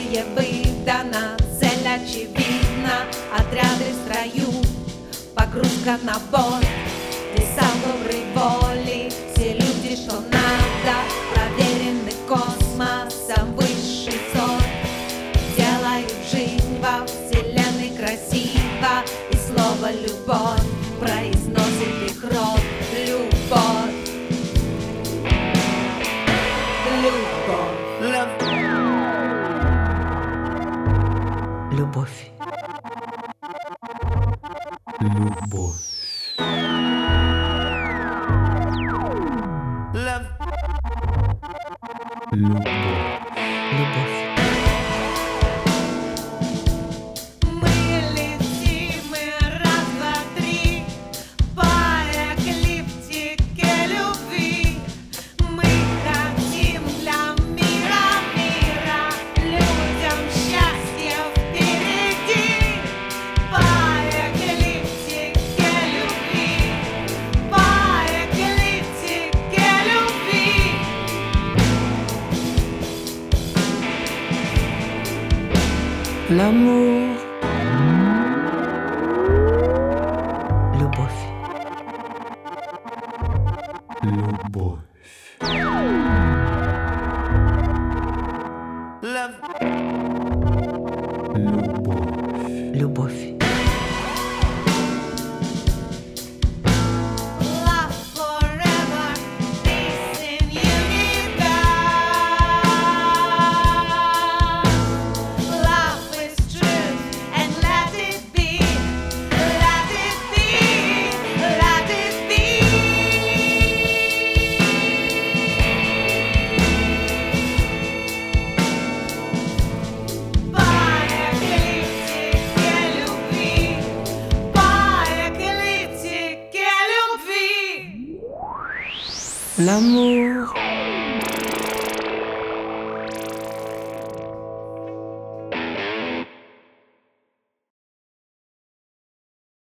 Оружие выдано, цель очевидна, отряды в строю, погрузка на борт, десант доброй воли, все люди, что надо, проверены космосом, высший сорт, делают жизнь во вселенной красиво, и слово «любовь» произносит их рот. Любовь, любовь, любовь, Любовь. Любовь. любовь. Мы летим, раз, два, три, по эклиптике любви. Мы хотим для мира, людям счастья впереди. По эклиптике любви, по эклиптике любви. L'amour, любовь, Любовь. Любовь. любовь. Love forever, peace in universe. Love is truth, and let it be, let it be, let it be. По эклиптике любви, по эклиптике любви. L'amour.